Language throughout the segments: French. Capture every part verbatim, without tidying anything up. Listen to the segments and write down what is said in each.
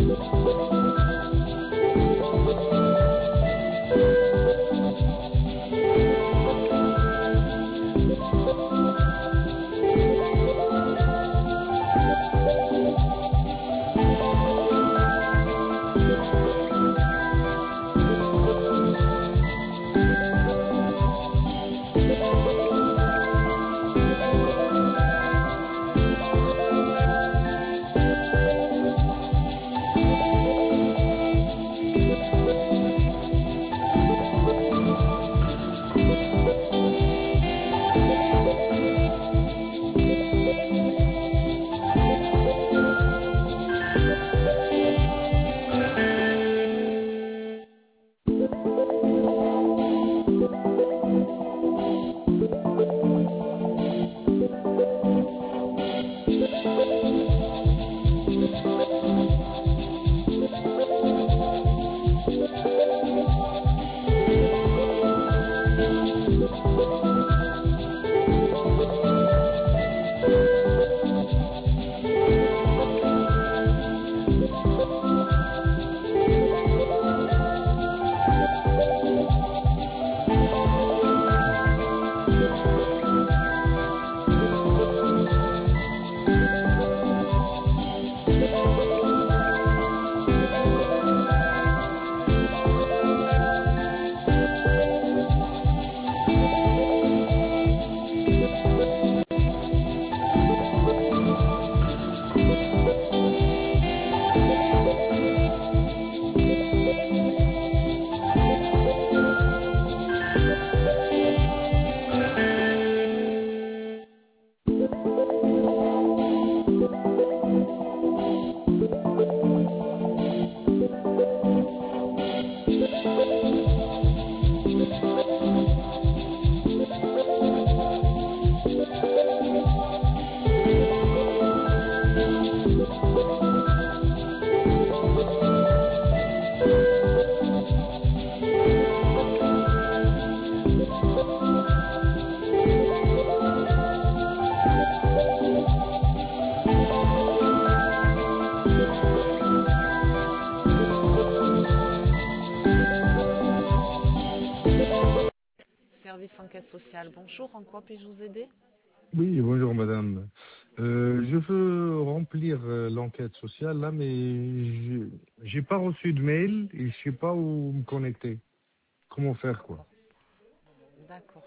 Service enquête sociale, bonjour, en quoi puis-je vous aider? Oui, bonjour madame. Euh, je veux remplir euh, l'enquête sociale là, mais je j'ai pas reçu de mail et je sais pas où me connecter. Comment faire quoi? D'accord.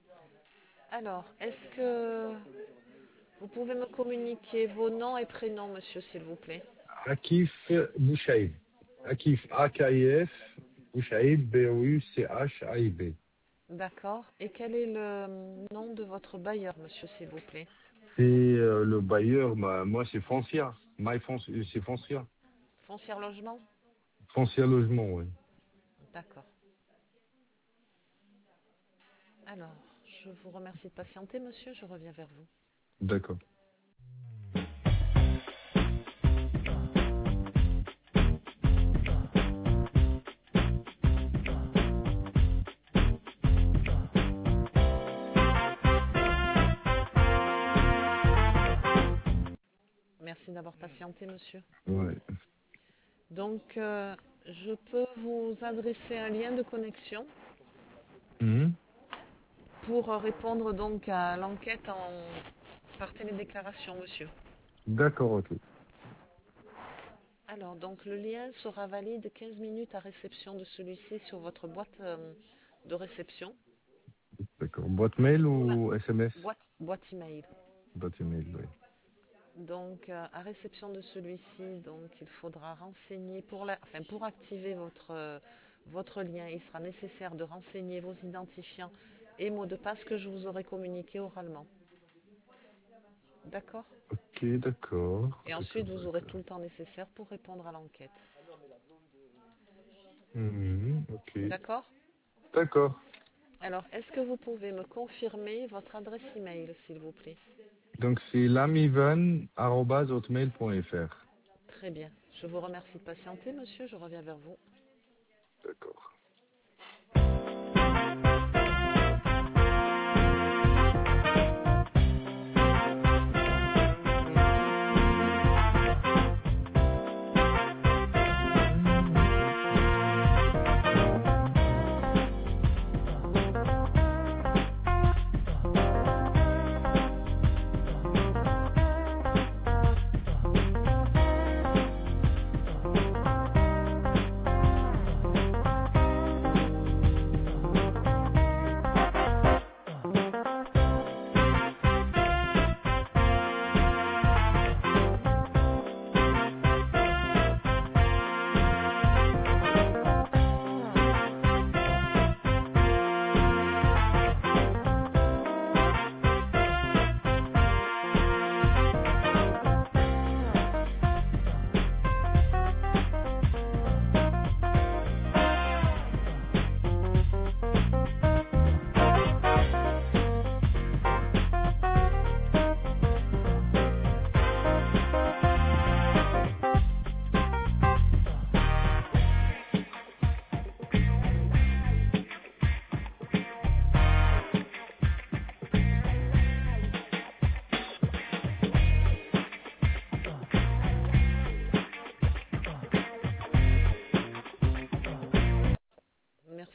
Alors, est-ce que vous pouvez me communiquer vos noms et prénoms, monsieur, s'il vous plaît? Akif Bouchaïb. Akif A K I F Bouchaïb B O U C H A I B. D'accord. Et quel est le nom de votre bailleur, monsieur, s'il vous plaît? C'est euh, le bailleur, bah, moi c'est Foncia. My Fonci- c'est Foncia. Foncière Logement? Foncia Logement, oui. D'accord. Alors, je vous remercie de patienter, monsieur, je reviens vers vous. D'accord. Merci d'avoir patienté, monsieur. Ouais. Donc, euh, je peux vous adresser un lien de connexion Mhm. pour répondre donc à l'enquête en... par télédéclaration, monsieur. D'accord, ok. Alors, donc le lien sera valide quinze minutes à réception de celui-ci sur votre boîte euh, de réception. D'accord. Boîte mail Pour la ou S M S? boîte, boîte email. Boîte email, oui. Donc, euh, à réception de celui-ci, donc il faudra renseigner pour la, enfin pour activer votre euh, votre lien, il sera nécessaire de renseigner vos identifiants et mots de passe que je vous aurai communiqués oralement. D'accord? Ok, d'accord. Et ensuite, D'accord, vous aurez d'accord. tout le temps nécessaire pour répondre à l'enquête. Mhm, ok. D'accord? D'accord. Alors, est-ce que vous pouvez me confirmer votre adresse email, s'il vous plaît? Donc c'est lamivan arobase hotmail point f r. Très bien. Je vous remercie de patienter, monsieur. Je reviens vers vous. D'accord.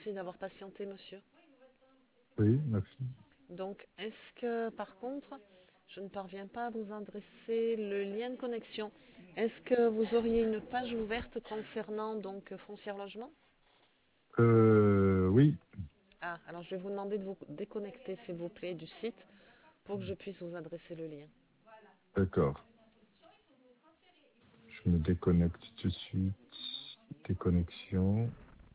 Merci d'avoir patienté, monsieur. Oui, merci. Donc, est-ce que, par contre, je ne parviens pas à vous adresser le lien de connexion. Est-ce que vous auriez une page ouverte concernant donc Foncière Logement? Euh, oui, Ah, alors je vais vous demander de vous déconnecter, s'il vous plaît, du site pour que je puisse vous adresser le lien. d'accord. Je me déconnecte tout de suite. Déconnexion.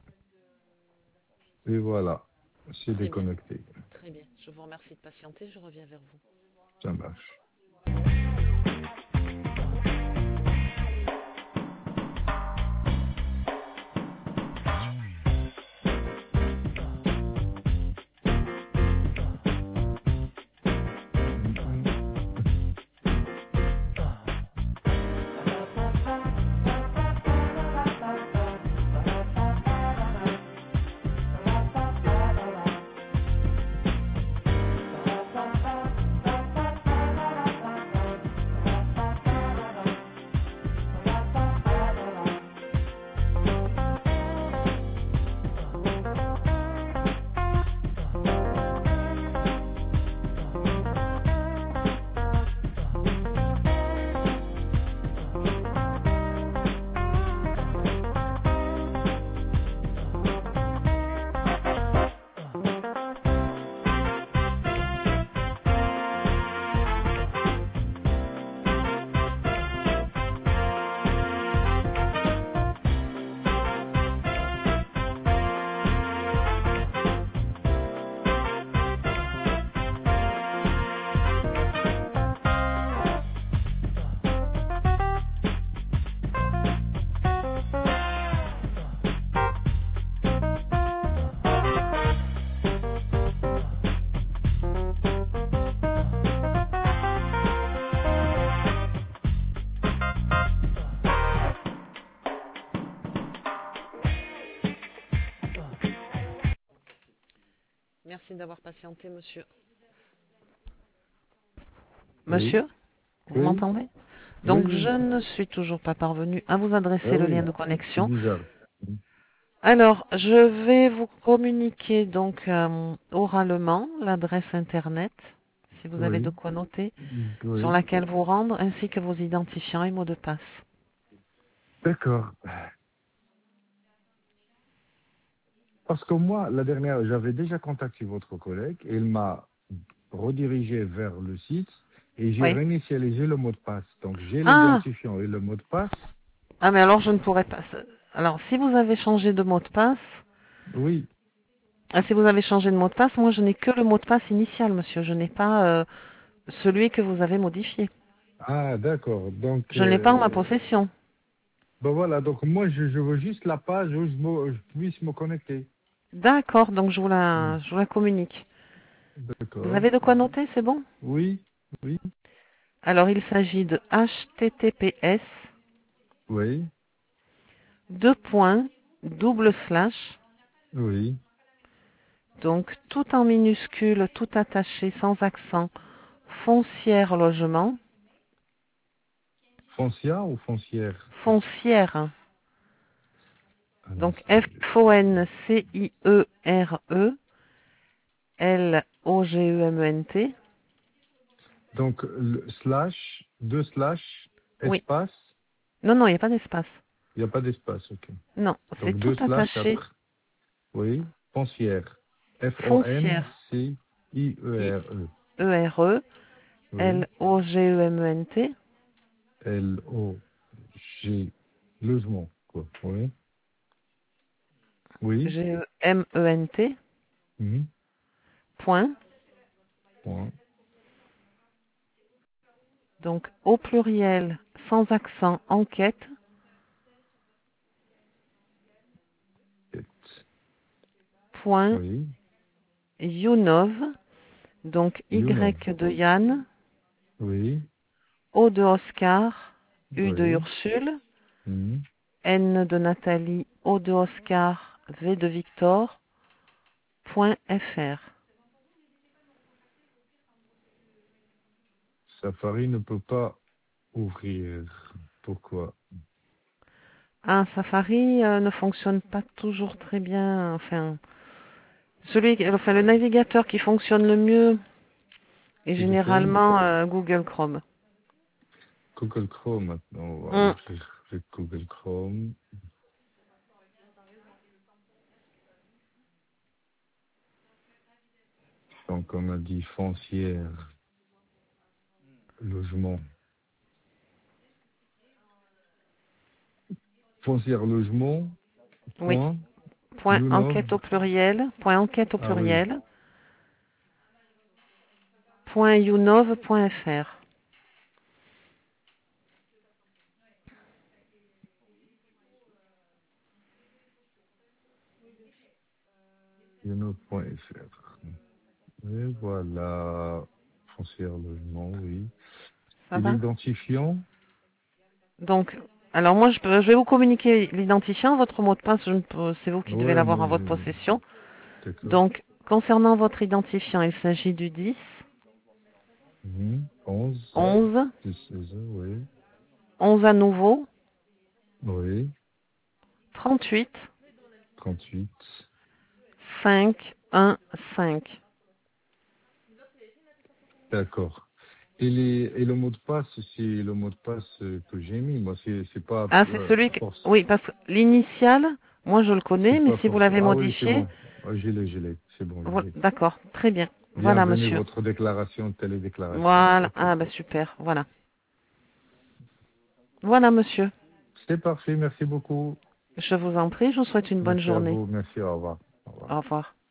Et voilà, c'est Très bien, déconnecté. très bien. Je vous remercie de patienter, je reviens vers vous. Ça marche. Merci d'avoir patienté, monsieur. Oui, Monsieur, vous oui, m'entendez? oui, Donc, je oui. ne suis toujours pas parvenue à vous Ah adresser le lien oui, de c'est connexion. bizarre. Alors, je vais vous communiquer donc euh, oralement l'adresse internet, si vous avez de Oui, quoi noter, sur oui. laquelle vous rendre, ainsi que vos identifiants et mots de passe. D'accord. Parce que moi, la dernière, j'avais déjà contacté votre collègue et il m'a redirigé vers le site et j'ai Oui. réinitialisé le mot de passe. Donc j'ai Ah, l'identifiant et le mot de passe. ah, mais alors je ne pourrais pas. Alors, si vous avez changé de mot de passe, Oui. ah, si vous avez changé de mot de passe, moi je n'ai que le mot de passe initial, monsieur. Je n'ai pas euh, celui que vous avez modifié. Ah, d'accord. Donc, Je ne l'ai pas en ma euh, possession. ben voilà. Donc moi, je, je veux juste la page où je, me- je puisse me connecter. D'accord, donc je vous Hmm. la, je vous la communique. Vous D'accord. avez de quoi noter, c'est bon? Oui, oui, Alors, il s'agit de H T T P S oui, deux points double slash, oui. donc tout en minuscule, tout attaché, sans accent, foncière logement, Foncia ou foncière? foncière, hein. Un Donc instant. F O N C I E R E L O G E M E N T. Donc, le slash, deux slash, Oui. espace. Non, non, il n'y a pas d'espace. Il n'y a pas d'espace, ok. Non, c'est Donc, tout deux slash attaché, après. Oui. Foncière. foncière, F-O-N-C-I-E-R-E. E R E Oui. L O G E M E N T, L-O-G. Logement, quoi. Oui. Oui. G E M E N T, Mhm. point, Point. donc au pluriel, sans accent, enquête, Et- point, Oui. Younov, donc Younov. Y de Yann, Oui. O de Oscar, U de Oui. Ursule, Mhm. N de Nathalie, O de Oscar, V de Victor, point F R. Safari ne peut pas ouvrir. Pourquoi? Un Safari euh, ne fonctionne pas toujours très bien, enfin, Celui, enfin, le navigateur qui fonctionne le mieux est C'est lequel? généralement euh, Google Chrome. Google Chrome maintenant. On va Mm. ouvrir avec Google Chrome. Donc, on a dit foncière, logement. Foncière, logement, Oui. point, Point Younov. enquête au pluriel. Point enquête au Ah oui, pluriel. Point younov point fr. younov.fr. Et voilà, foncière, logement, oui. Ça Et va? l'identifiant? Donc, alors moi, je, peux- je vais vous communiquer l'identifiant. Votre mot de passe, je ne peux- c'est vous qui devez Ouais, l'avoir moi, en votre je... possession. D'accord. Donc, concernant votre identifiant, il s'agit du dix, Mhm. onze, onze, dix, seize, oui. onze à nouveau, Oui, trente-huit, trente-huit. cinq, un, cinq. D'accord. Et, les, et le mot de passe, c'est le mot de passe euh, que j'ai mis. Moi, c'est c'est pas Ah, c'est euh, celui que... force. Oui, parce que l'initial, moi je le connais, C'est mais pas si vous force. l'avez Ah oui, c'est modifié, bon. Ah, je l'ai, je l'ai. C'est bon, je voilà, l'ai. d'accord, très bien. Voilà, Bienvenue monsieur. votre déclaration, télédéclaration. Voilà, Ok. ah ben super, voilà. Voilà, monsieur. C'est parfait. Merci beaucoup. Je vous en prie, je vous souhaite une bonne Merci à journée. vous. Merci. Au revoir. Au revoir. Au revoir.